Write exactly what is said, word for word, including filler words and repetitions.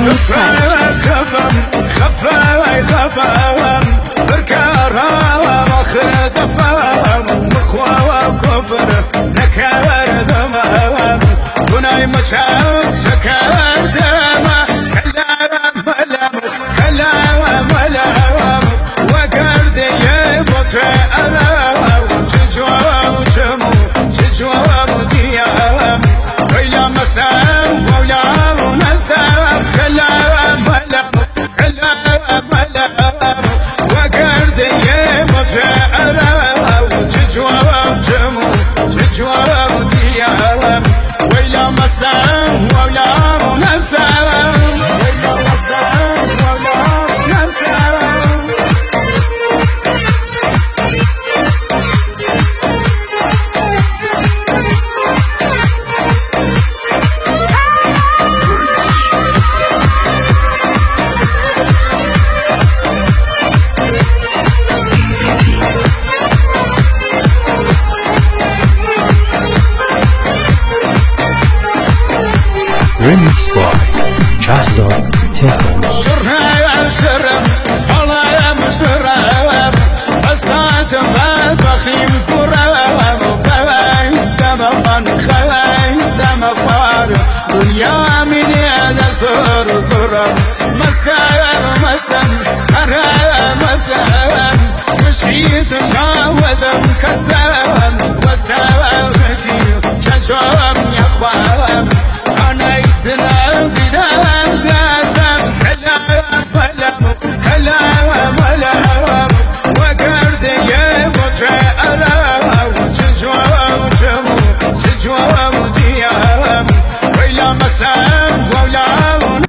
كفم خفاي خفم بركارها مخد فم مخوا وكفر نكر دمم بناي مشاف سكر دمم كلام ملام كلام ملام وقرد يبط ألام تجوام جمو تجوام ديام ويلا مسام ولا مسام كلام ملام كلام ملام وقرد يبط ألام تجوام جمو تجوام ديام ويلا مسام ولا مسام ويلا مسام ولا مسام Remix by Shahzad Tehran. شرها شرم الله يا مشرم بسات ما بخيم كرم وبلاي دم خلاي دم فار دنيا من يا سر سر مسار مسن أرى مسن مشيت شاودم كسر وسر كتير شجرم يا خوار